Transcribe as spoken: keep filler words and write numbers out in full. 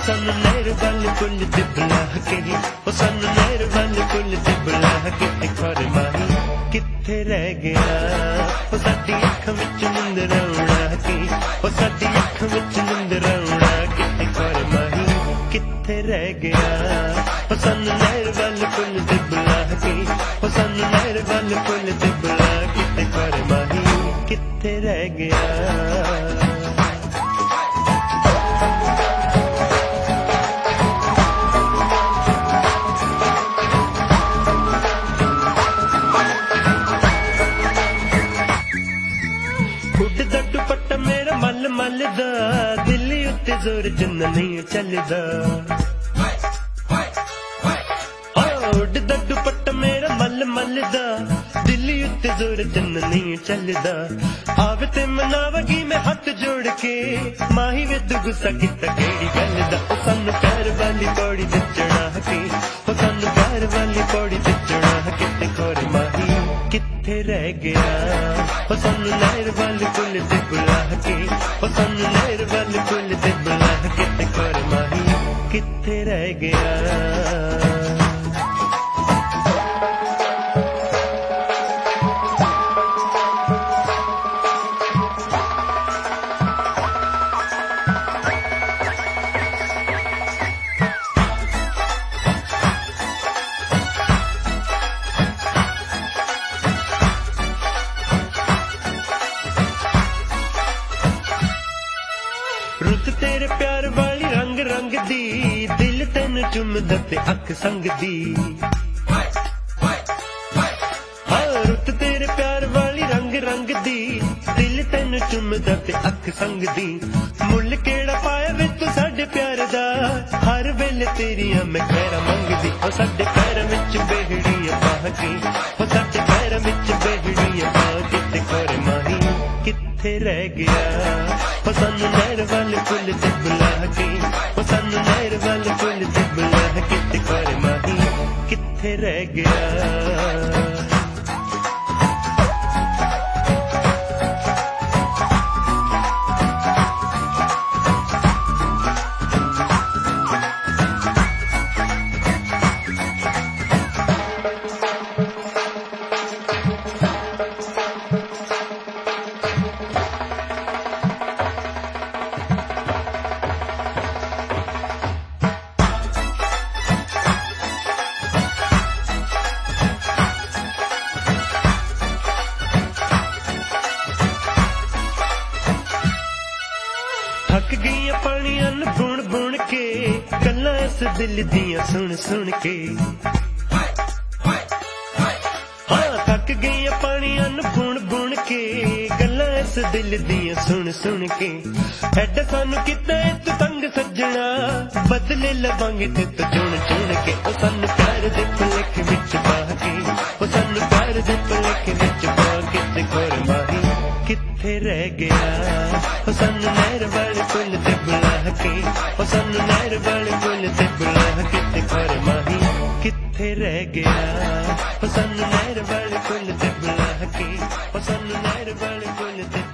सानू नहर वाल पुल ते बुला के, ओ सानू नहर वाल पुल ते बुला के, खर माही किथे रह गया, ओ साडी अख विच निंदर आउणा की, ओ साडी अख विच निंदर आउणा की, खर माही किथे रह गया, ओ सानू नहर वाल पुल ते बुला के, ओ सानू नहर वाल पुल ते बुला के, खर माही किथे रह गया। उड़दा दुपट्टा मेरा मल मल दा, दिल्ली उत्ते जोर जिन्ना नहीं चलदा, उड़दा दुपट्टा मेरा मल मल दा, दिल्ली उत्ते जोर जिन्ना नहीं चलदा, आवे ते मनावगी मैं हाथ जोड़ के, माही वे तू गुस्सा किता केड़ी गल दा, ओ सानू प्यार वाली पौड़ी ते चढ़ा के, ओ सानू प्यार वाली पौड़ी ते चढ़ा के, ते खोर माही किथे रह गया, ओ सानू नहर वाले पुल ते बुला के, ओ सानू नहर वाले पुल ते बुला के, ते खोर माही किथे रह गया। रुत तेरे प्यार वाली रंग रंग दी, दिल तेन चुमदा ते अख संग दी, हाँ रुत तेरे प्यार वाली रंग रंग दी, दिल तेन चुमदा ते अख संग दी, मुल केड़ा पाया वे तू साडे प्यार दा, हर वेले तेरियां मैं खैरा मंगदी, ओ साडे पैर विच बेहड़ियां पा के, ओ साडे पैर विच बेहड़ियां पा के, ते खोर माही किथे रह गया, ओ सानू नहर वाले पुल ते बुला के, ओ सानू नहर वाले पुल ते बुला के, ते खोर माही किथे रह गया। थक गईया पानियां नू बुन बुन के, गल्लां इस दिल दियां सुन सुन के, हाँ थक गईया पानियां नू बुन बुन के, गल्लां इस दिल दियां सुन सुन के, ऐडा सानू किता ऐ तू तंग सज्जणा, बदले लवांगे ते तू चुन चुन के, ओ सानू प्यार दे भुलेखे विच पा के, ओ सानू प्यार दे भुलेखे विच पा के, ते खोर माही किथे रह गया, ओ सानू नहर वाले पुल ते बुला के, ओ सानू नहर वाले पुल ते बुला के, ते खोर माही किथे रह गया, ओ सानू नहर वाले पुल ते बुला के, ओ सानू नहर वाले पुल ते